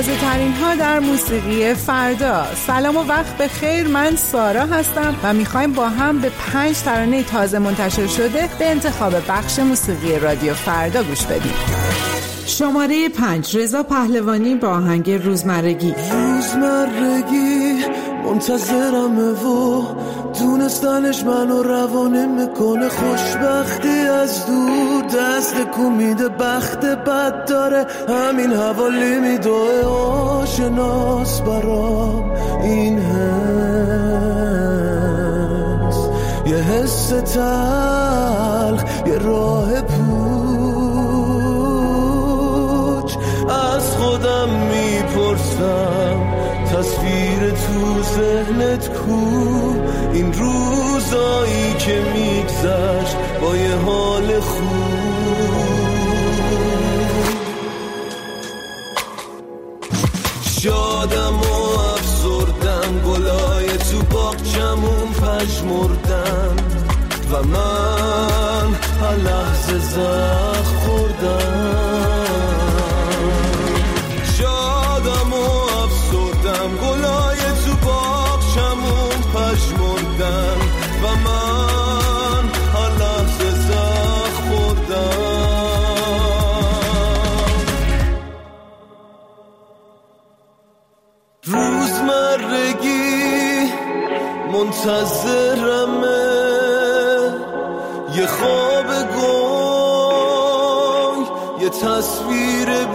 تازه ترین ها در موسیقی فردا. سلام و وقت بخیر، من سارا هستم و میخوایم با هم به 5 ترانه تازه منتشر شده به انتخاب بخش موسیقی رادیو فردا گوش بدیم. شماره 5 رضا پهلوانی با آهنگ روزمرگی. روزمرگی منتظرمه و دونستنش منو روانه میکنه، خوشبختی از دور دست کومیده، بخت بد داره همین حوالی میدوه، آشناس برام این حس، یه حس تلخ، یه راه پوچ. از خودم میپرسم تصویر تو ذهنت کو، این روزایی که میگذشت با یه حال خوب. شادم و افسردم، گلای تو باغچمون پژمردن و من هر لحظه زخم خوردم. شادم و افسردم، گلای تو باغچمون پژمردن و من هر لحظه زخم خوردم. روزمرگی منتظرمه، یه خواب گنگ، یه تصویر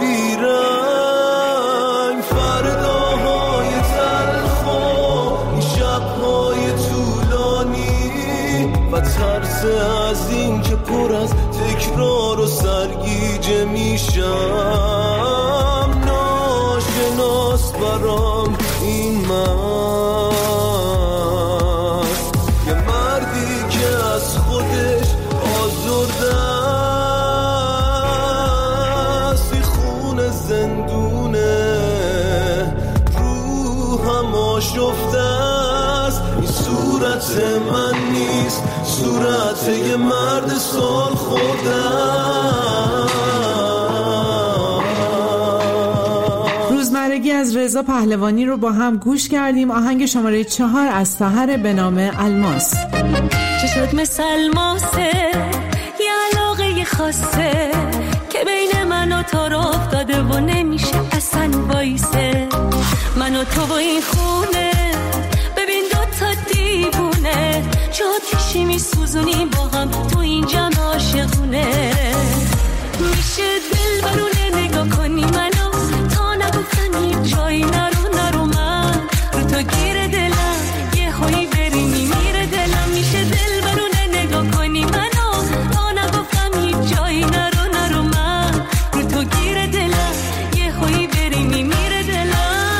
بیرنگ، فرداهای تلخ و این شبهای طولانی و ترس از این که پر از تکرار و سرگیجه میشم. ناشناس برام این من، یه مردی که از خودش آزرده است، این خون زندونه، روحم آشفته است. این صورت من نیست، صورت یه مرد سال خوردم. روزمرگی از رضا پهلوانی رو با هم گوش کردیم. آهنگ شماره 4 از سحر به نام الماس. چه شد مثل الماسه، یه علاقه خاصه که بین من و تو رو افتاده و نمیشه اصلا وایسه. من و تو و این خونه، ببین 2 تا دیوونه، چه آتیشی میسوزونیم با هم تو این جمع عاشقونه. میشه دل برونه نگاه کنی منو، تا نگفتن جایی نرو من رو تو گیر دلم، یه هایی بری میمیره دلم. میشه دل برونه نگاه کنی منو، تا نگفتم جایی نرو من رو تو گیر دلم، یه هایی بری میمیره دلم.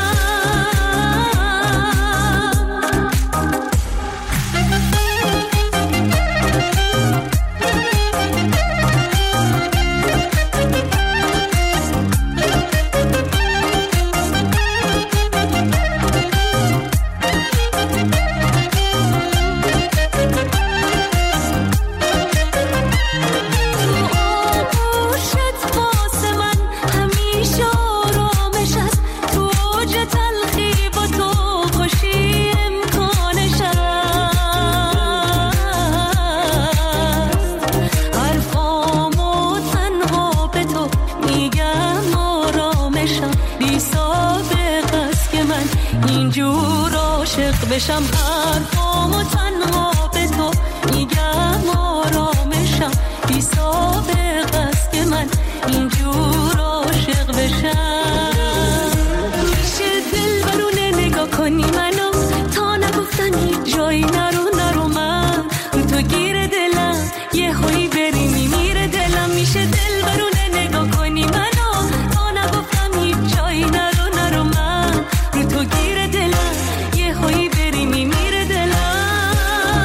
بشم حرفام و تنها به تو میگم آرامشم، بی سابق است که من اینجور عاشق بشم. میشه دل برونه نگاه کنی منو، تا نگفتن هیچ جایی نرو من رو تو گیر دلم، یه هایی بری میمیره دلم. میشه دل برونه نگاه کنی منو، تا نگفتم هیچ جایی نرو من رو تو گیر دلم، یه هایی بری میمیره دلم.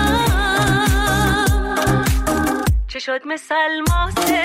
چه شد مثل الماسه،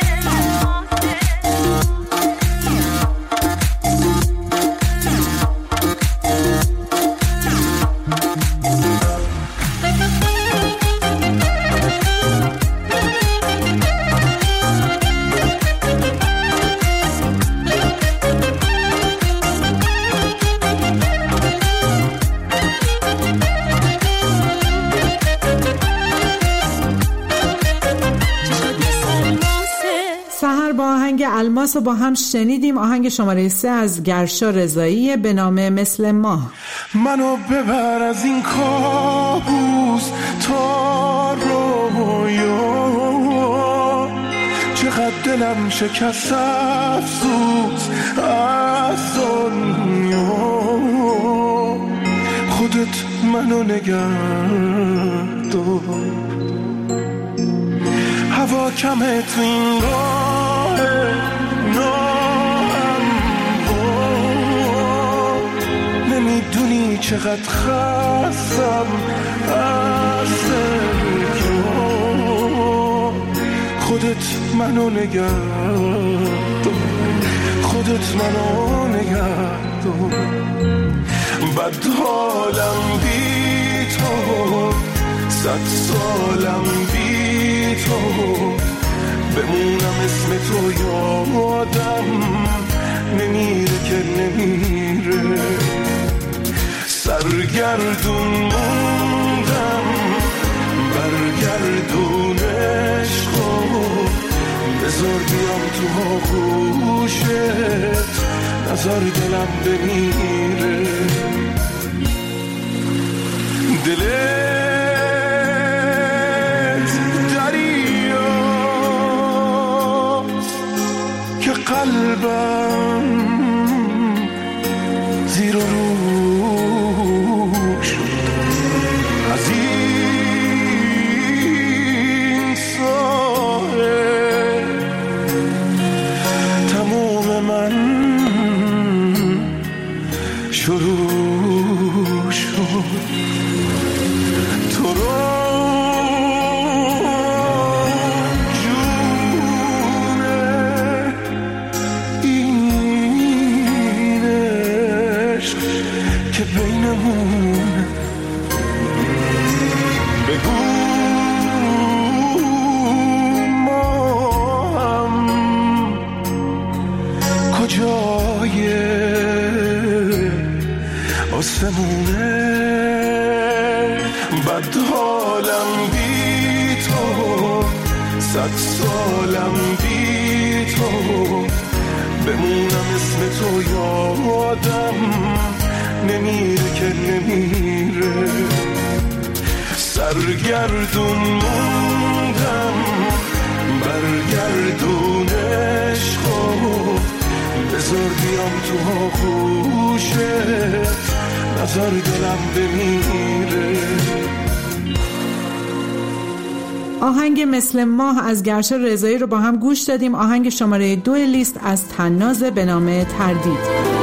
آهنگ الماس رو با هم شنیدیم. آهنگ شماره 3 از گرشا رضایی به نام مثل ماه. منو ببر از این کابوس تا رویا، چقدر دلم شکست افسوس از دنیا. خودت منو نگه دار، هوا کمه تو این راه ناهموار. نمیدونی چقدر خستم از سرکار. خودت منو نگه دار، خودت منو نگه دار. بد حالم بی تو، 100 سالم بی تو، بمونم اسم تو یادم نمیره که نمیره. سرگردون موندم برگردون عشقو، بذار بیام تو آغوشت، نذار دلم بمیره. دلت دریاست که قلبم زیر و رو شد. از این ساحل تموم من شروع شد. تو رو جونه این عشق که بینمون، بگو ما هم کجای آسمونه. بد حالم بی تو، 100 سالم بی تو، بمونم اسم تو یادم نمیره که نمیره. سرگردون موندم برگردون عشقو، بذار بیام تو آغوشت، نذار دلم بمیره. آهنگ مثل ماه از گرشا رضایی رو با هم گوش دادیم. آهنگ شماره 2 لیست از طناز به نام تردید.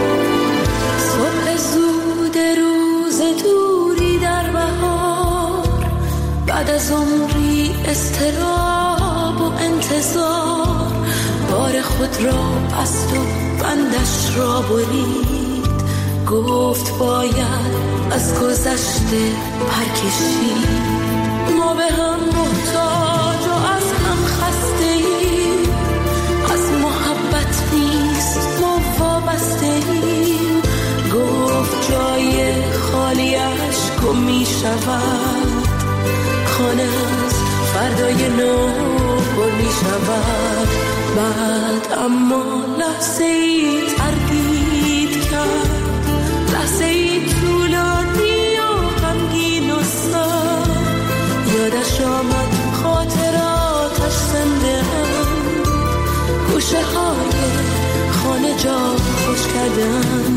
صبح زود روز دوری در بهار، بعد از عمری اضطراب و انتظار، بار خود را بست و بندش را برید. گفت باید از گذشته پرکشید. ما به هم محتاج و از هم خسته ایم، از محبت نیست ما وابسته ایم. گفت جای خالیش گم می شود، خانه از فردای نو پر می شود. بعد اما لحظه ای تردید کرد، لحظه ای طولانی و غمگین و سرد. یادش آمد خاطراتش زنده هم، گوشه های خانه جا خوش کردن.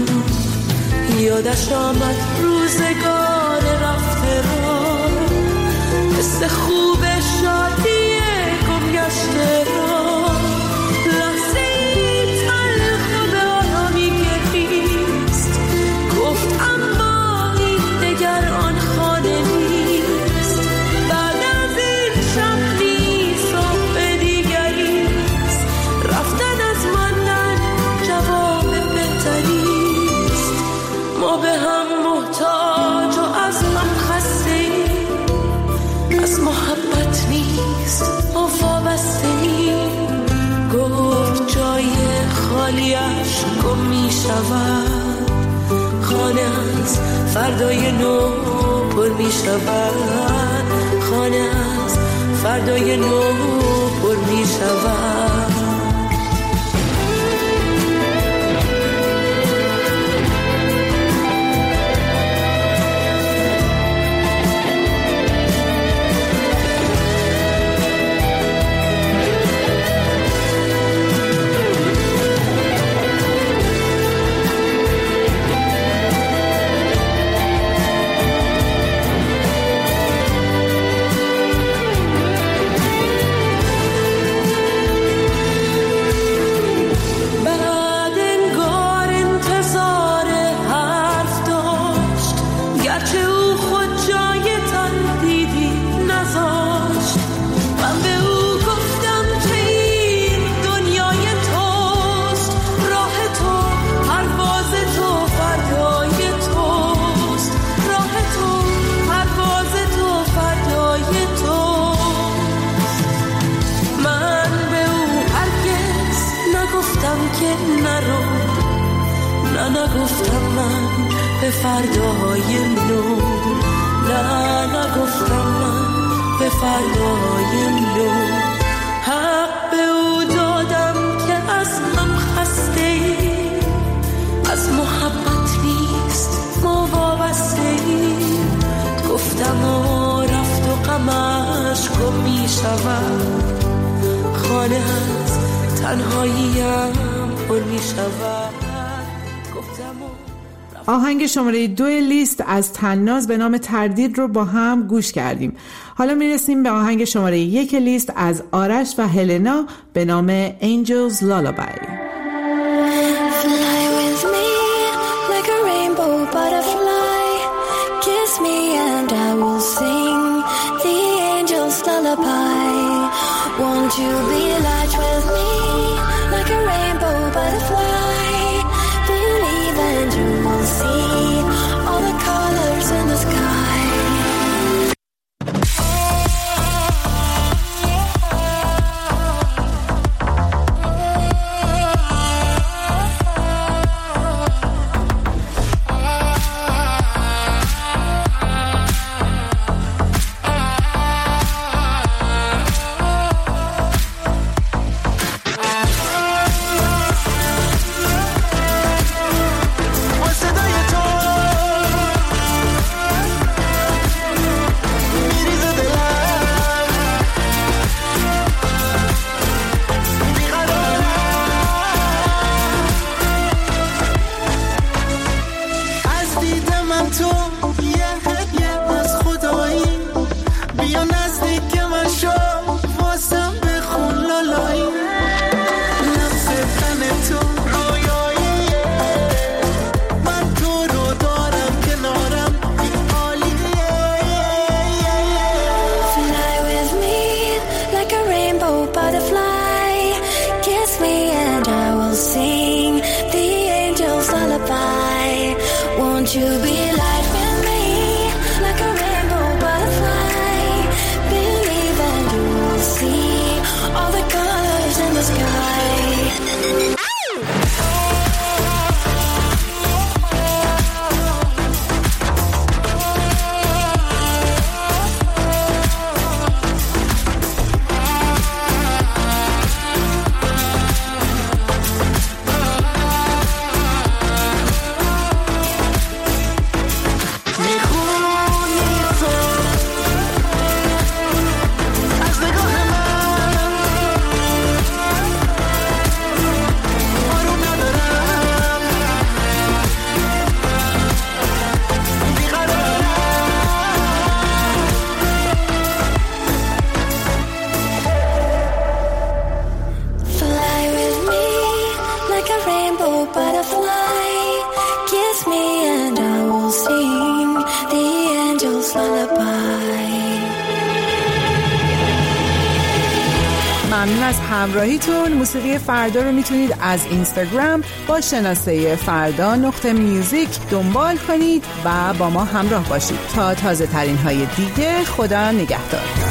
یادش آمد روزگار رفته را، حس خوب شادی گم گشته را. لحظه ای تلخ و به آرامی گریست، گفت اما این دگر آن خانه نیست. بعد از این شب نیست صبح دیگریست، رفتن از ماندن جواب بهتریست. ما به هم محتاج و از هم خسته ایم، از محبت نیست ما وابسته ایم. گفت جای خالیش گم می شود، خانه از فردای نو پر می شود. خانه از فردای نو پر می شود. نگفتم من به فردای نو، نه نگفتم من به فردای نو. حق به او دادم که از هم خسته ای، از محبت نیست ما وابسته ای. گفتم و رفت و غمش گم می شود، خانه از تنهاییم پر می شود. آهنگ شماره 2 لیست از طناز به نام تردید رو با هم گوش کردیم. حالا میرسیم به آهنگ شماره 1 لیست از آرش و هلنا به نام Angels Lullaby. Fly with me like a rainbow butterfly, kiss me and I will sing the angels lullaby. Won't you be light with me like a rainbow butterfly? Believe and you will see all the colors in the sky. ممنون از همراهیتون. موسیقی فردا رو میتونید از اینستاگرام با شناسه فردا.music دنبال کنید و با ما همراه باشید تا تازه ترین های دیگه. خدا نگهدار.